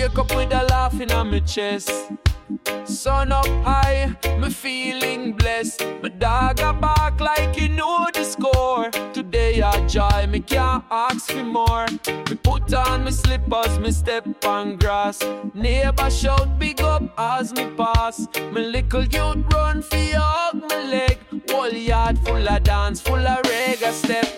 wake up with a laugh in my chest. Sun up high, me feeling blessed. My dog a bark like you know the score. Today I joy, me can't ask for more. Me put on my slippers, me step on grass. Neighbor shout big up as me pass. My little youth run for hug my leg. Whole yard full of dance, full of reggae step.